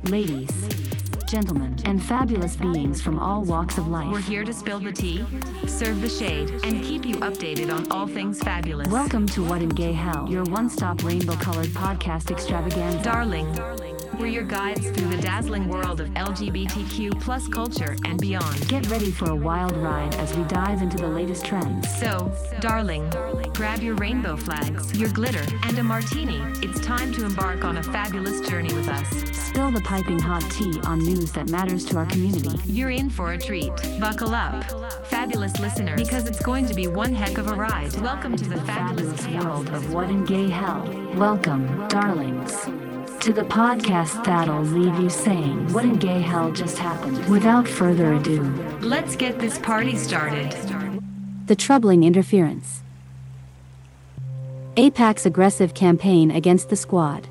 ladies, gentlemen, and fabulous beings from all walks of life. We're here to spill the tea, serve the shade, and keep you updated on all things fabulous. Welcome to What in Gay Hell, your one-stop rainbow-colored podcast extravaganza. Darling, we're your guides through the dazzling world of LGBTQ plus culture and beyond. Get ready for a wild ride as we dive into the latest trends. So, darling, grab your rainbow flags, your glitter, and a martini. It's time to embark on a fabulous journey with us. Spill the piping hot tea on news that matters to our community. You're in for a treat. Buckle up, fabulous listeners, because it's going to be one heck of a ride. Welcome to the fabulous world of What in Gay Hell. Welcome, darlings, to the podcast that'll leave you saying, what in gay hell just happened? Without further ado, let's get this party started. The troubling interference. AIPAC's aggressive campaign against the Squad.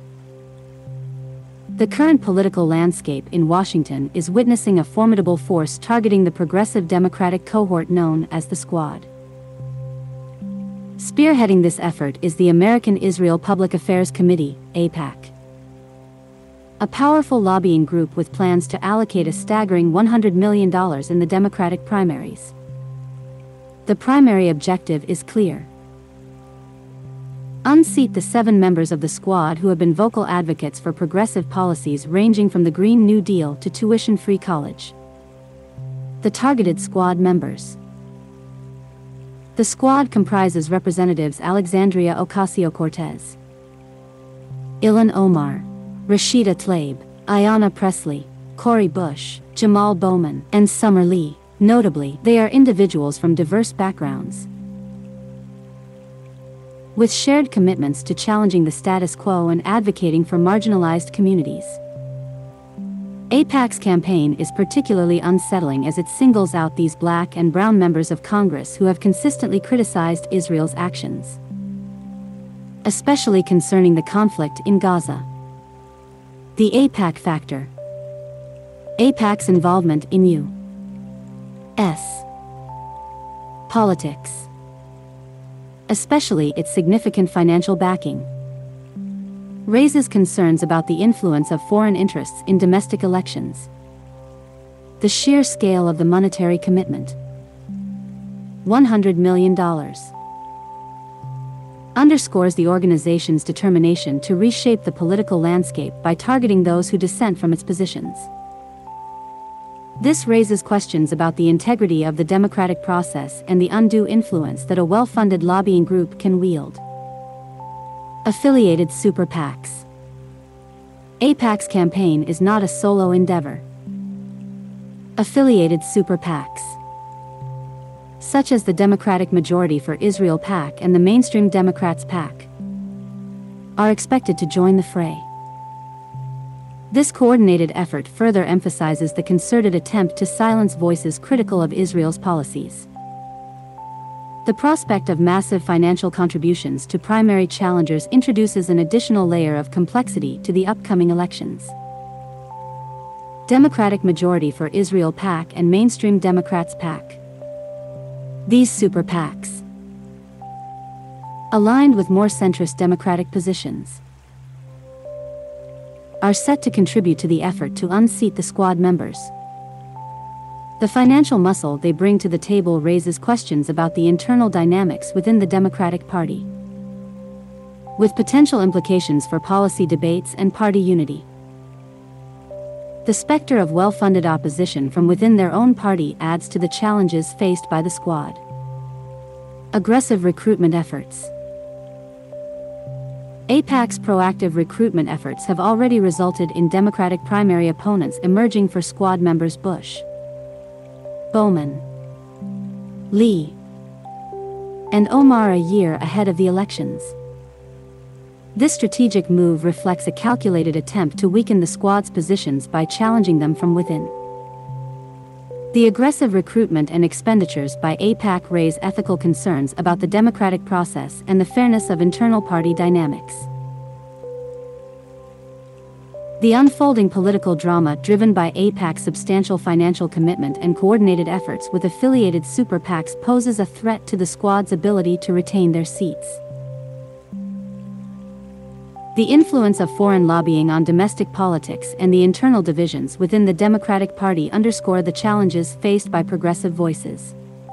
The current political landscape in Washington is witnessing a formidable force targeting the progressive Democratic cohort known as the Squad. Spearheading this effort is the American Israel Public Affairs Committee, AIPAC, a powerful lobbying group with plans to allocate a staggering $100 million in the Democratic primaries. The primary objective is clear: unseat the 7 members of the Squad who have been vocal advocates for progressive policies ranging from the Green New Deal to tuition-free college. The targeted Squad members. The Squad comprises Representatives Alexandria Ocasio-Cortez, Ilhan Omar, Rashida Tlaib, Ayanna Pressley, Cori Bush, Jamal Bowman, and Summer Lee. Notably, they are individuals from diverse backgrounds, with shared commitments to challenging the status quo and advocating for marginalized communities. AIPAC's campaign is particularly unsettling as it singles out these Black and brown members of Congress who have consistently criticized Israel's actions, especially concerning the conflict in Gaza. The AIPAC factor. AIPAC's involvement in U.S. politics, especially its significant financial backing, raises concerns about the influence of foreign interests in domestic elections. The sheer scale of the monetary commitment, $100 million, underscores the organization's determination to reshape the political landscape by targeting those who dissent from its positions. This raises questions about the integrity of the democratic process and the undue influence that a well-funded lobbying group can wield. Affiliated super PACs. AIPAC's campaign is not a solo endeavor. Affiliated super PACs, such as the Democratic Majority for Israel PAC and the Mainstream Democrats PAC, are expected to join the fray. This coordinated effort further emphasizes the concerted attempt to silence voices critical of Israel's policies. The prospect of massive financial contributions to primary challengers introduces an additional layer of complexity to the upcoming elections. Democratic Majority for Israel PAC and Mainstream Democrats PAC. These super PACs, aligned with more centrist Democratic positions, are set to contribute to the effort to unseat the Squad members. The financial muscle they bring to the table raises questions about the internal dynamics within the Democratic Party, with potential implications for policy debates and party unity. The specter of well-funded opposition from within their own party adds to the challenges faced by the Squad. Aggressive recruitment efforts. AIPAC's proactive recruitment efforts have already resulted in Democratic primary opponents emerging for Squad members Bush, Bowman, Lee, and Omar a year ahead of the elections. This strategic move reflects a calculated attempt to weaken the Squad's positions by challenging them from within. The aggressive recruitment and expenditures by AIPAC raise ethical concerns about the democratic process and the fairness of internal party dynamics. The unfolding political drama driven by AIPAC's substantial financial commitment and coordinated efforts with affiliated super PACs poses a threat to the Squad's ability to retain their seats. The influence of foreign lobbying on domestic politics and the internal divisions within the Democratic Party underscore the challenges faced by progressive voices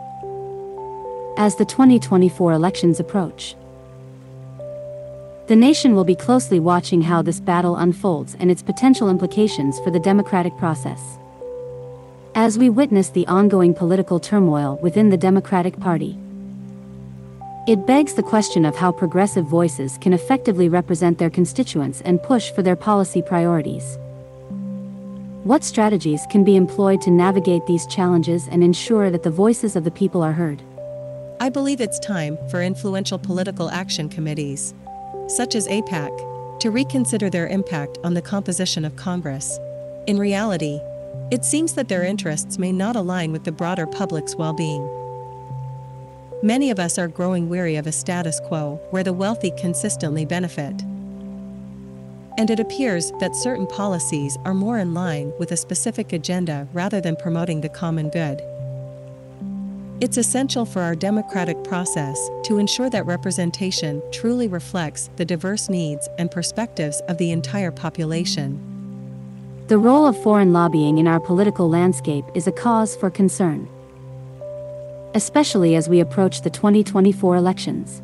as the 2024 elections approach. The nation will be closely watching how this battle unfolds and its potential implications for the democratic process. As we witness the ongoing political turmoil within the Democratic Party, it begs the question of how progressive voices can effectively represent their constituents and push for their policy priorities. What strategies can be employed to navigate these challenges and ensure that the voices of the people are heard? I believe it's time for influential political action committees, such as AIPAC, to reconsider their impact on the composition of Congress. In reality, it seems that their interests may not align with the broader public's well-being. Many of us are growing weary of a status quo where the wealthy consistently benefit. And it appears that certain policies are more in line with a specific agenda rather than promoting the common good. It's essential for our democratic process to ensure that representation truly reflects the diverse needs and perspectives of the entire population. The role of foreign lobbying in our political landscape is a cause for concern, especially as we approach the 2024 elections.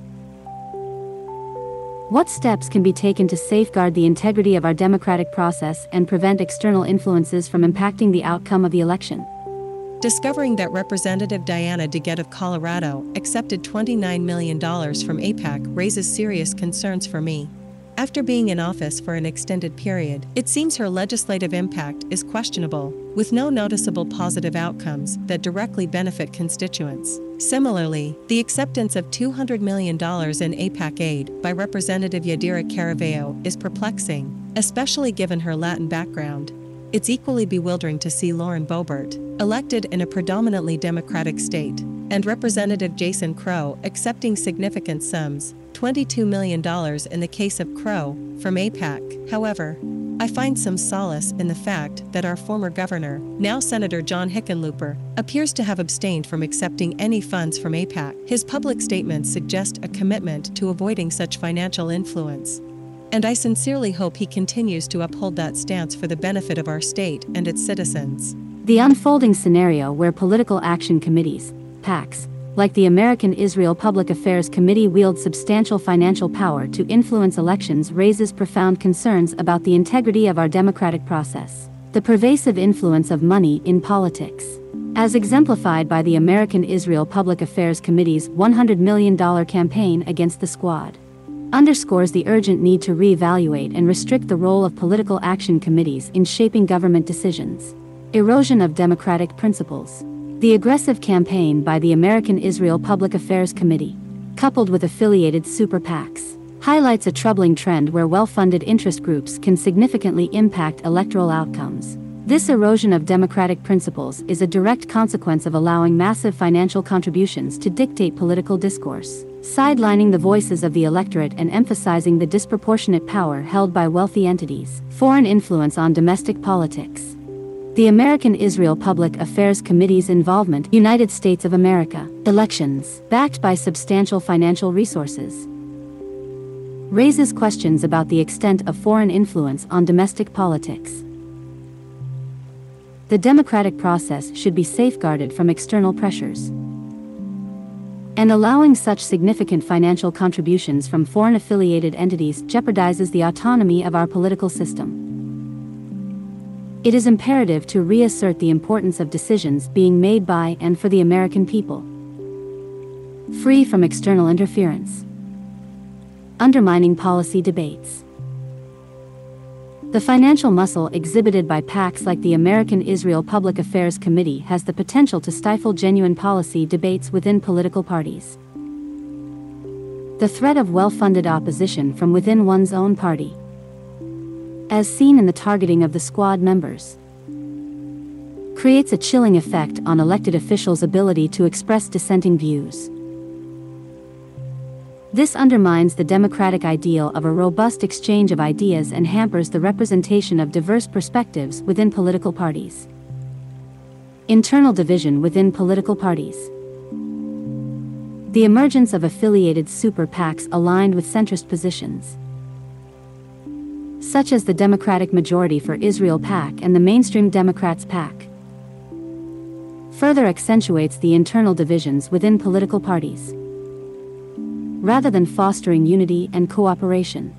What steps can be taken to safeguard the integrity of our democratic process and prevent external influences from impacting the outcome of the election? Discovering that Representative Diana DeGette of Colorado accepted $29 million from AIPAC raises serious concerns for me. After being in office for an extended period, it seems her legislative impact is questionable, with no noticeable positive outcomes that directly benefit constituents. Similarly, the acceptance of $200 million in AIPAC aid by Representative Yadira Caraveo is perplexing, especially given her Latin background. It's equally bewildering to see Lauren Boebert, elected in a predominantly Democratic state, and Representative Jason Crow accepting significant sums, $22 million in the case of Crow, from AIPAC. However, I find some solace in the fact that our former governor, now Senator John Hickenlooper, appears to have abstained from accepting any funds from AIPAC. His public statements suggest a commitment to avoiding such financial influence. And I sincerely hope he continues to uphold that stance for the benefit of our state and its citizens. The unfolding scenario where political action committees, PACs, like the American Israel Public Affairs Committee wield substantial financial power to influence elections raises profound concerns about the integrity of our democratic process. The pervasive influence of money in politics, as exemplified by the American Israel Public Affairs Committee's $100 million campaign against the Squad, underscores the urgent need to reevaluate and restrict the role of political action committees in shaping government decisions. Erosion of democratic principles. The aggressive campaign by the American Israel Public Affairs Committee, coupled with affiliated super PACs, highlights a troubling trend where well-funded interest groups can significantly impact electoral outcomes. This erosion of democratic principles is a direct consequence of allowing massive financial contributions to dictate political discourse, sidelining the voices of the electorate and emphasizing the disproportionate power held by wealthy entities. Foreign influence on domestic politics. The American Israel Public Affairs Committee's involvement, United States of America, elections, backed by substantial financial resources, raises questions about the extent of foreign influence on domestic politics. The democratic process should be safeguarded from external pressures, and allowing such significant financial contributions from foreign-affiliated entities jeopardizes the autonomy of our political system. It is imperative to reassert the importance of decisions being made by and for the American people, free from external interference, undermining policy debates. The financial muscle exhibited by PACs like the American Israel Public Affairs Committee has the potential to stifle genuine policy debates within political parties. The threat of well-funded opposition from within one's own party, as seen in the targeting of the Squad members, creates a chilling effect on elected officials' ability to express dissenting views. This undermines the democratic ideal of a robust exchange of ideas and hampers the representation of diverse perspectives within political parties. Internal division within political parties. The emergence of affiliated super PACs aligned with centrist positions such as the Democratic Majority for Israel PAC and the Mainstream Democrats PAC, further accentuates the internal divisions within political parties, rather than fostering unity and cooperation.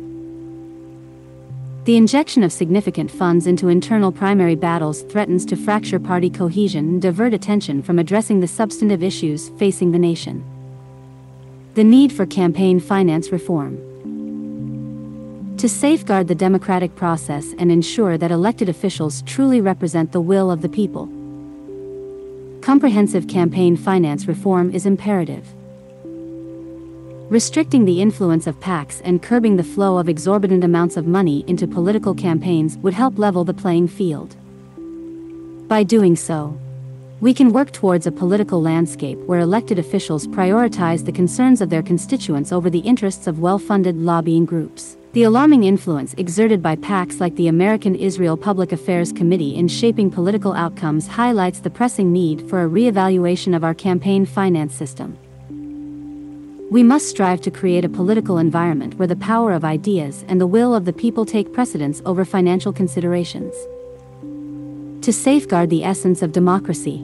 The injection of significant funds into internal primary battles threatens to fracture party cohesion and divert attention from addressing the substantive issues facing the nation. The need for campaign finance reform. To safeguard the democratic process and ensure that elected officials truly represent the will of the people, comprehensive campaign finance reform is imperative. Restricting the influence of PACs and curbing the flow of exorbitant amounts of money into political campaigns would help level the playing field. By doing so, we can work towards a political landscape where elected officials prioritize the concerns of their constituents over the interests of well-funded lobbying groups. The alarming influence exerted by PACs like the American Israel Public Affairs Committee in shaping political outcomes highlights the pressing need for a re-evaluation of our campaign finance system. We must strive to create a political environment where the power of ideas and the will of the people take precedence over financial considerations. To safeguard the essence of democracy,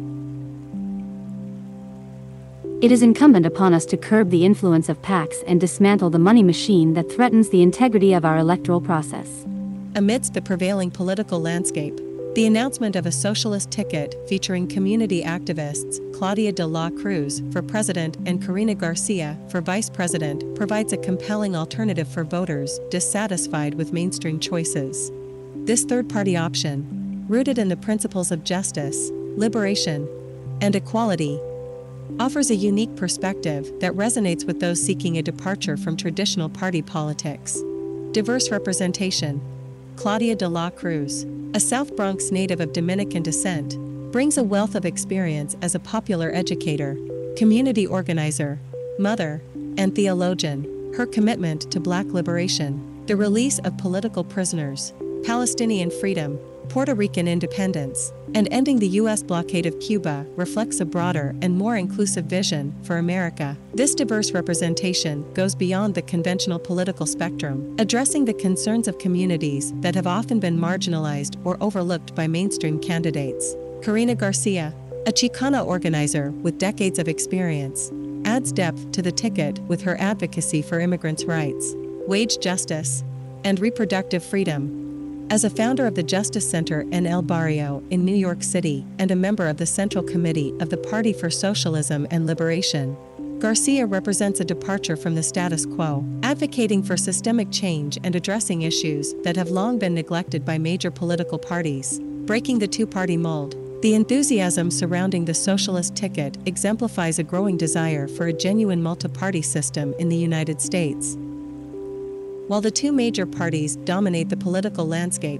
it is incumbent upon us to curb the influence of PACs and dismantle the money machine that threatens the integrity of our electoral process. Amidst the prevailing political landscape, the announcement of a socialist ticket featuring community activists Claudia de la Cruz for president and Karina Garcia for vice president provides a compelling alternative for voters dissatisfied with mainstream choices. This third-party option, rooted in the principles of justice, liberation, and equality, offers a unique perspective that resonates with those seeking a departure from traditional party politics. Diverse representation. Claudia de la Cruz, a South Bronx native of Dominican descent, brings a wealth of experience as a popular educator, community organizer, mother, and theologian. Her commitment to Black liberation, the release of political prisoners, Palestinian freedom, Puerto Rican independence, and ending the U.S. blockade of Cuba reflects a broader and more inclusive vision for America. This diverse representation goes beyond the conventional political spectrum, addressing the concerns of communities that have often been marginalized or overlooked by mainstream candidates. Karina Garcia, a Chicana organizer with decades of experience, adds depth to the ticket with her advocacy for immigrants' rights, wage justice, and reproductive freedom. As a founder of the Justice Center in El Barrio in New York City and a member of the Central Committee of the Party for Socialism and Liberation, Garcia represents a departure from the status quo, advocating for systemic change and addressing issues that have long been neglected by major political parties. Breaking the two-party mold, the enthusiasm surrounding the socialist ticket exemplifies a growing desire for a genuine multi-party system in the United States. While the two major parties dominate the political landscape,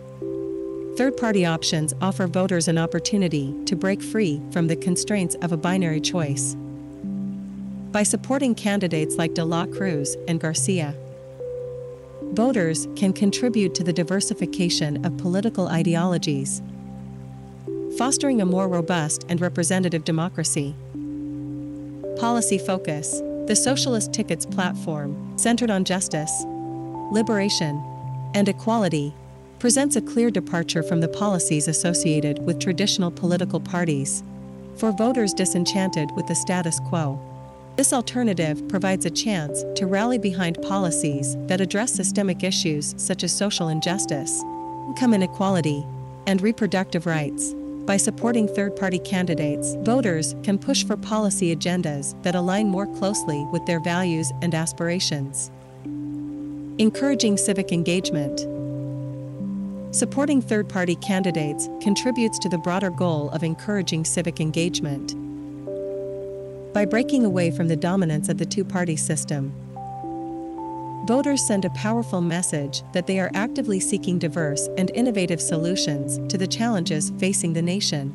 third-party options offer voters an opportunity to break free from the constraints of a binary choice. By supporting candidates like de la Cruz and Garcia, voters can contribute to the diversification of political ideologies, fostering a more robust and representative democracy. Policy focus. The Socialist Ticket's platform, centered on justice, liberation, and equality, presents a clear departure from the policies associated with traditional political parties. For voters disenchanted with the status quo, this alternative provides a chance to rally behind policies that address systemic issues such as social injustice, income inequality, and reproductive rights. By supporting third-party candidates, voters can push for policy agendas that align more closely with their values and aspirations. Encouraging civic engagement. Supporting third-party candidates contributes to the broader goal of encouraging civic engagement. By breaking away from the dominance of the two-party system, voters send a powerful message that they are actively seeking diverse and innovative solutions to the challenges facing the nation.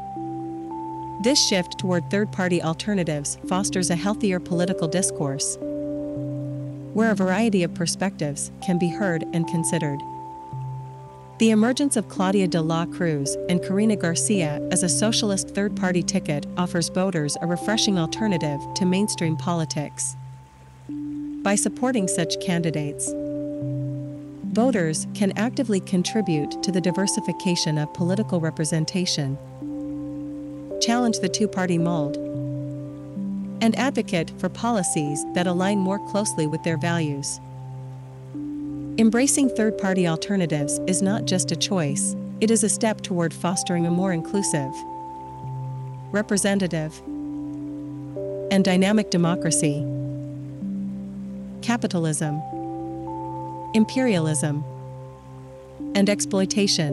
This shift toward third-party alternatives fosters a healthier political discourse, where a variety of perspectives can be heard and considered. The emergence of Claudia de la Cruz and Karina Garcia as a socialist third-party ticket offers voters a refreshing alternative to mainstream politics. By supporting such candidates, Voters can actively contribute to the diversification of political representation, challenge the two-party mold, and advocate for policies that align more closely with their values. Embracing third-party alternatives is not just a choice, it is a step toward fostering a more inclusive, representative, and dynamic democracy. Capitalism, imperialism, and exploitation.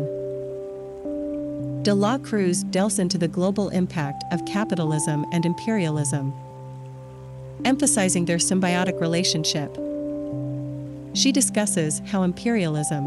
De la Cruz delves into the global impact of capitalism and imperialism, emphasizing their symbiotic relationship. She discusses how imperialism,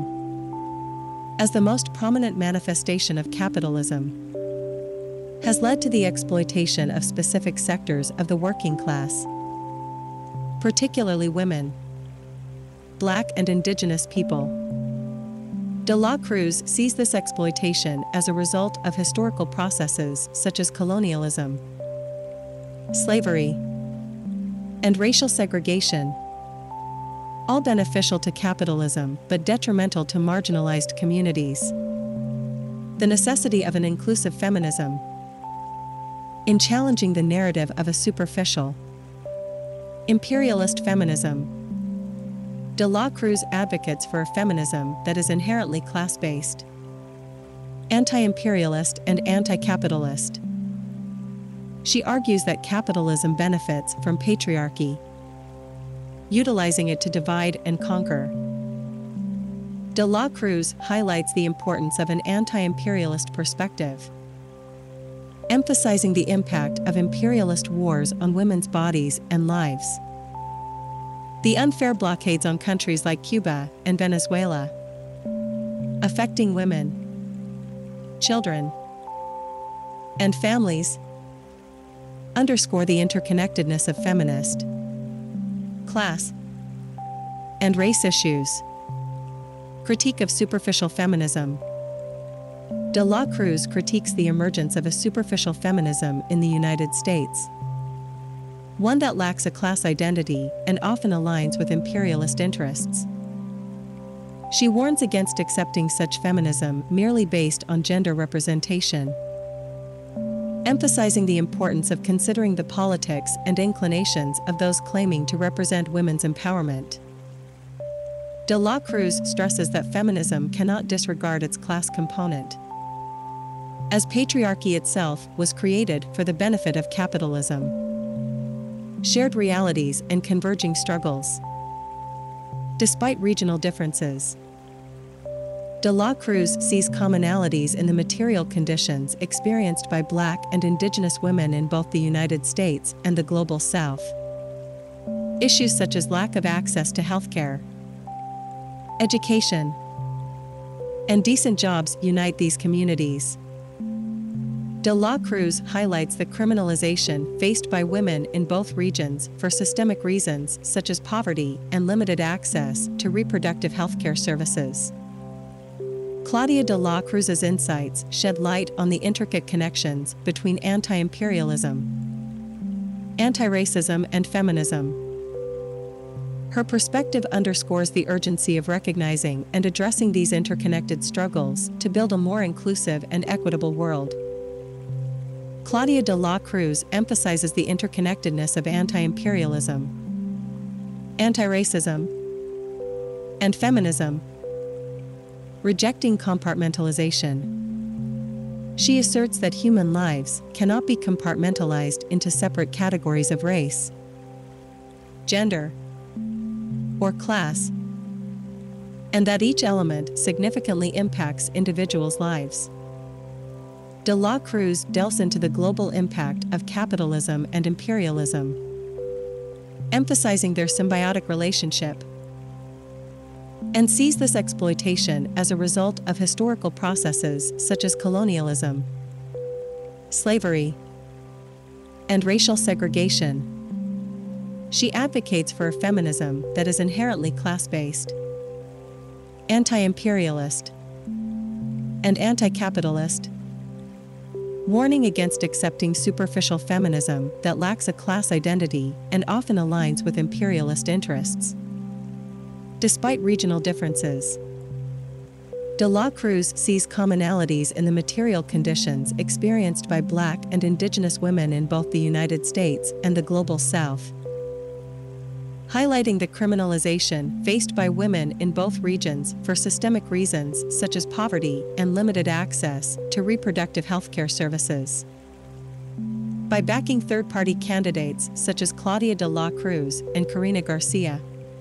as the most prominent manifestation of capitalism, has led to the exploitation of specific sectors of the working class, particularly women, Black and Indigenous people. De la Cruz sees this exploitation as a result of historical processes such as colonialism, slavery, and racial segregation, all beneficial to capitalism but detrimental to marginalized communities. The necessity of an inclusive feminism. In challenging the narrative of a superficial, imperialist feminism, De la Cruz advocates for a feminism that is inherently class-based, anti-imperialist and anti-capitalist. She argues that capitalism benefits from patriarchy, utilizing it to divide and conquer. De la Cruz highlights the importance of an anti-imperialist perspective, emphasizing the impact of imperialist wars on women's bodies and lives. The unfair blockades on countries like Cuba and Venezuela, affecting women, children, and families, underscore the interconnectedness of feminist, class, and race issues. Critique of superficial feminism. De la Cruz critiques the emergence of a superficial feminism in the United States, one that lacks a class identity and often aligns with imperialist interests. She warns against accepting such feminism merely based on gender representation, emphasizing the importance of considering the politics and inclinations of those claiming to represent women's empowerment. De la Cruz stresses that feminism cannot disregard its class component, as patriarchy itself was created for the benefit of capitalism. Shared realities and converging struggles. Despite regional differences, De la Cruz sees commonalities in the material conditions experienced by Black and Indigenous women in both the United States and the Global South. Issues such as lack of access to healthcare, education, and decent jobs unite these communities. De la Cruz highlights the criminalization faced by women in both regions for systemic reasons such as poverty and limited access to reproductive healthcare services. Claudia de la Cruz's insights shed light on the intricate connections between anti-imperialism, anti-racism, and feminism. Her perspective underscores the urgency of recognizing and addressing these interconnected struggles to build a more inclusive and equitable world. Claudia de la Cruz emphasizes the interconnectedness of anti-imperialism, anti-racism, and feminism, rejecting compartmentalization. She asserts that human lives cannot be compartmentalized into separate categories of race, gender, or class, and that each element significantly impacts individuals' lives. De la Cruz delves into the global impact of capitalism and imperialism, emphasizing their symbiotic relationship, and sees this exploitation as a result of historical processes such as colonialism, slavery, and racial segregation. She advocates for a feminism that is inherently class-based, anti-imperialist, and anti-capitalist, warning against accepting superficial feminism that lacks a class identity and often aligns with imperialist interests. Despite regional differences, De la Cruz sees commonalities in the material conditions experienced by Black and Indigenous women in both the United States and the Global South, highlighting the criminalization faced by women in both regions for systemic reasons such as poverty and limited access to reproductive healthcare services. By backing third-party candidates such as Claudia de la Cruz and Karina Garcia,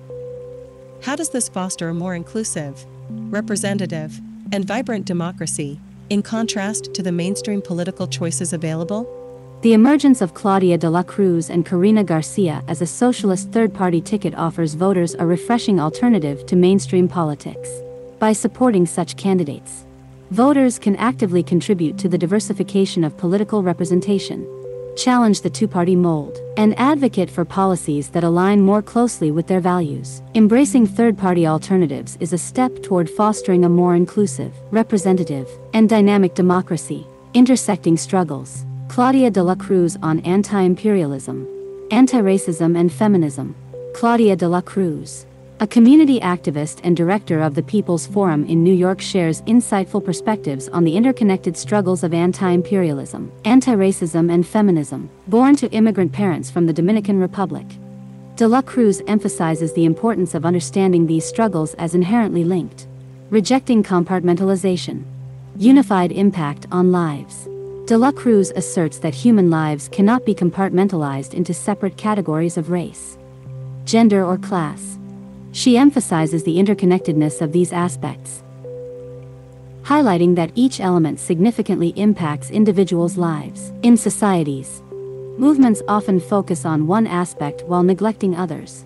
how does this foster a more inclusive, representative, and vibrant democracy, in contrast to the mainstream political choices available? The emergence of Claudia de la Cruz and Karina Garcia as a socialist third-party ticket offers voters a refreshing alternative to mainstream politics. By supporting such candidates, voters can actively contribute to the diversification of political representation, challenge the two-party mold, and advocate for policies that align more closely with their values. Embracing third-party alternatives is a step toward fostering a more inclusive, representative, and dynamic democracy. Intersecting struggles. Claudia de la Cruz on anti-imperialism, anti-racism and feminism. Claudia de la Cruz, a community activist and director of the People's Forum in New York, shares insightful perspectives on the interconnected struggles of anti-imperialism, anti-racism and feminism. Born to immigrant parents from the Dominican Republic, de la Cruz emphasizes the importance of understanding these struggles as inherently linked. Rejecting compartmentalization. Unified impact on lives. De la Cruz asserts that human lives cannot be compartmentalized into separate categories of race, gender or class. She emphasizes the interconnectedness of these aspects, highlighting that each element significantly impacts individuals' lives. In societies, movements often focus on one aspect while neglecting others,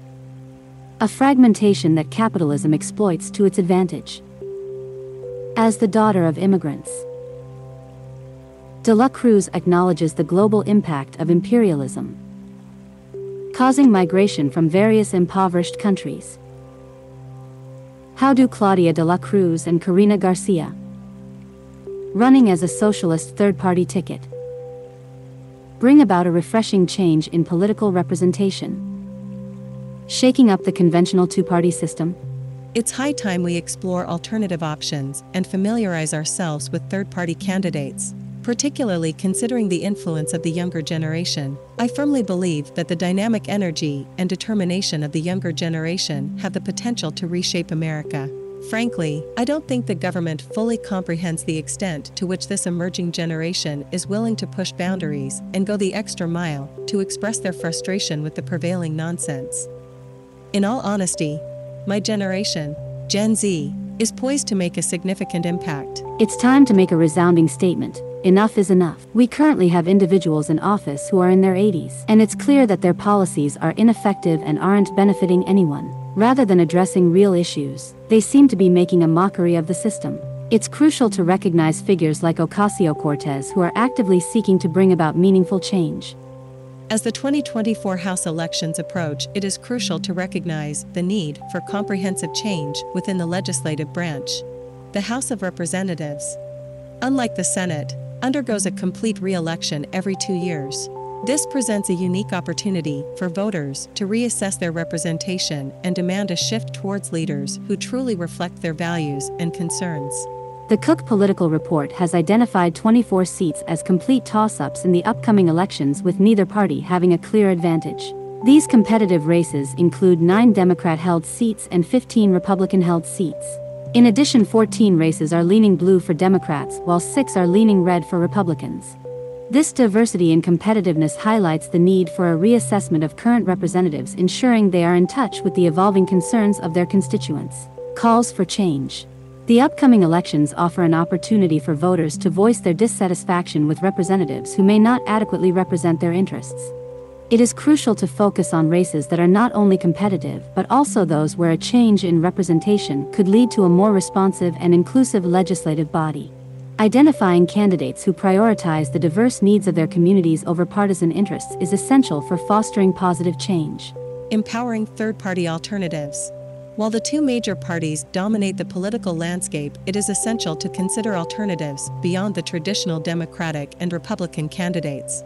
a fragmentation that capitalism exploits to its advantage. As the daughter of immigrants, de la Cruz acknowledges the global impact of imperialism, causing migration from various impoverished countries. How do Claudia de la Cruz and Karina Garcia, running as a socialist third-party ticket, bring about a refreshing change in political representation, shaking up the conventional two-party system? It's high time we explore alternative options and familiarize ourselves with third-party candidates, particularly considering the influence of the younger generation. I firmly believe that the dynamic energy and determination of the younger generation have the potential to reshape America. Frankly, I don't think the government fully comprehends the extent to which this emerging generation is willing to push boundaries and go the extra mile to express their frustration with the prevailing nonsense. In all honesty, my generation, Gen Z, is poised to make a significant impact. It's time to make a resounding statement. Enough is enough. We currently have individuals in office who are in their 80s, and it's clear that their policies are ineffective and aren't benefiting anyone. Rather than addressing real issues, they seem to be making a mockery of the system. It's crucial to recognize figures like Ocasio-Cortez who are actively seeking to bring about meaningful change. As the 2024 House elections approach, it is crucial to recognize the need for comprehensive change within the legislative branch. The House of Representatives, unlike the Senate, undergoes a complete re-election every 2 years. This presents a unique opportunity for voters to reassess their representation and demand a shift towards leaders who truly reflect their values and concerns. The Cook Political Report has identified 24 seats as complete toss-ups in the upcoming elections, with neither party having a clear advantage. These competitive races include 9 Democrat-held seats and 15 Republican-held seats. In addition, 14 races are leaning blue for Democrats, while 6 are leaning red for Republicans. This diversity in competitiveness highlights the need for a reassessment of current representatives, ensuring they are in touch with the evolving concerns of their constituents. Calls for change. The upcoming elections offer an opportunity for voters to voice their dissatisfaction with representatives who may not adequately represent their interests. It is crucial to focus on races that are not only competitive but also those where a change in representation could lead to a more responsive and inclusive legislative body. Identifying candidates who prioritize the diverse needs of their communities over partisan interests is essential for fostering positive change. Empowering third-party alternatives. While the two major parties dominate the political landscape, it is essential to consider alternatives beyond the traditional Democratic and Republican candidates.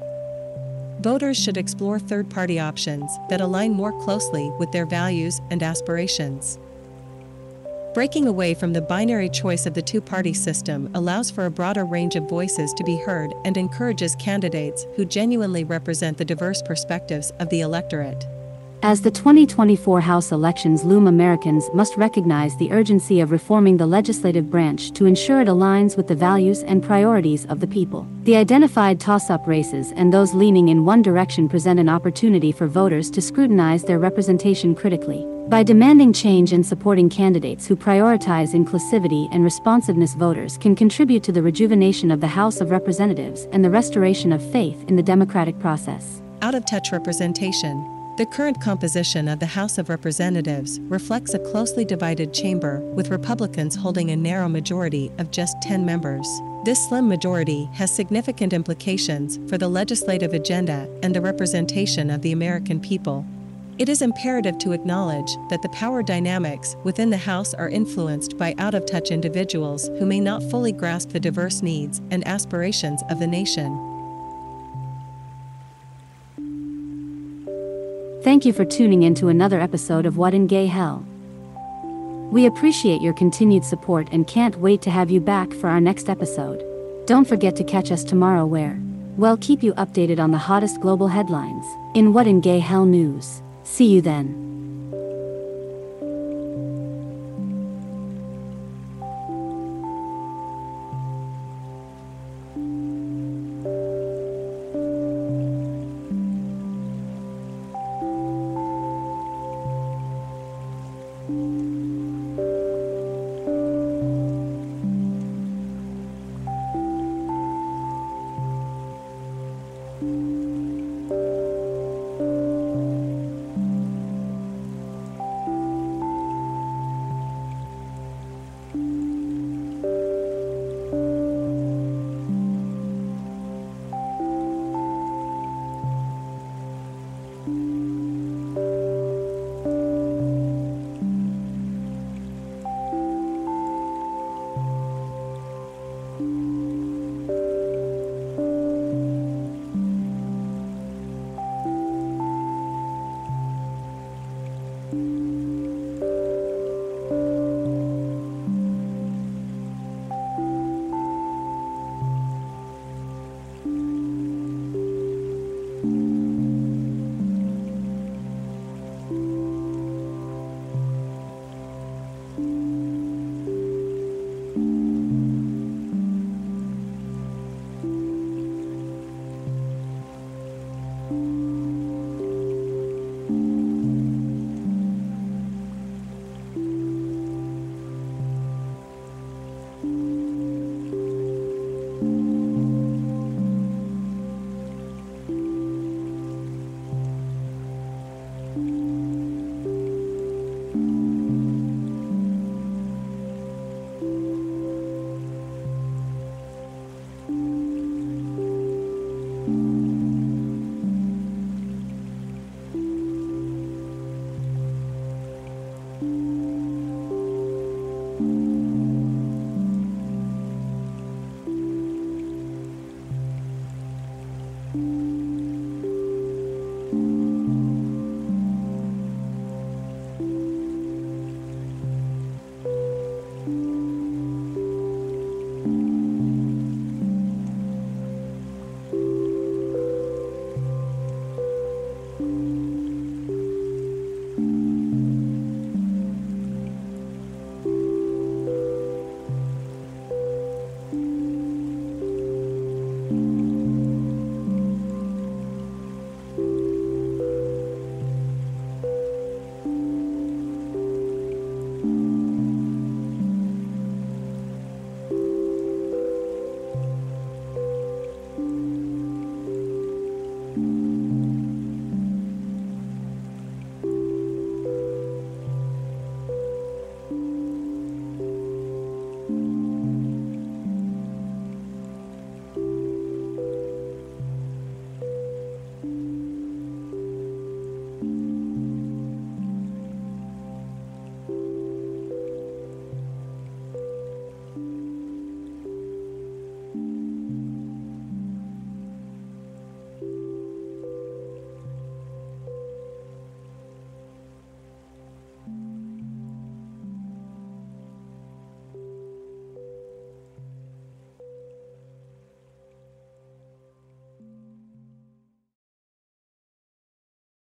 Voters should explore third-party options that align more closely with their values and aspirations. Breaking away from the binary choice of the two-party system allows for a broader range of voices to be heard and encourages candidates who genuinely represent the diverse perspectives of the electorate. As the 2024 House elections loom, Americans must recognize the urgency of reforming the legislative branch to ensure it aligns with the values and priorities of the people. The identified toss-up races and those leaning in one direction present an opportunity for voters to scrutinize their representation critically. By demanding change and supporting candidates who prioritize inclusivity and responsiveness, voters can contribute to the rejuvenation of the House of Representatives and the restoration of faith in the democratic process. Out-of-touch representation. The current composition of the House of Representatives reflects a closely divided chamber, with Republicans holding a narrow majority of just 10 members. This slim majority has significant implications for the legislative agenda and the representation of the American people. It is imperative to acknowledge that the power dynamics within the House are influenced by out-of-touch individuals who may not fully grasp the diverse needs and aspirations of the nation. Thank you for tuning in to another episode of What in Gay Hell. We appreciate your continued support and can't wait to have you back for our next episode. Don't forget to catch us tomorrow where we'll keep you updated on the hottest global headlines in What in Gay Hell news. See you then.